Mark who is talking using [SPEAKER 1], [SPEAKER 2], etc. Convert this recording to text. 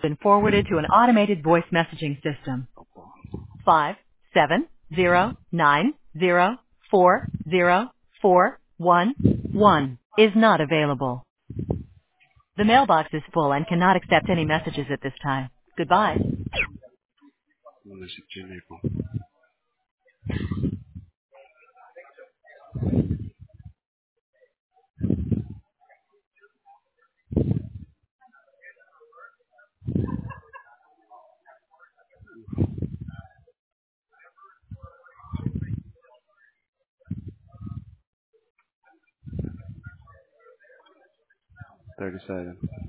[SPEAKER 1] Been forwarded to an automated voice messaging system. 57090404111 is not available. The mailbox is full and cannot accept any messages at this time. Goodbye.
[SPEAKER 2] Music genérico. 37.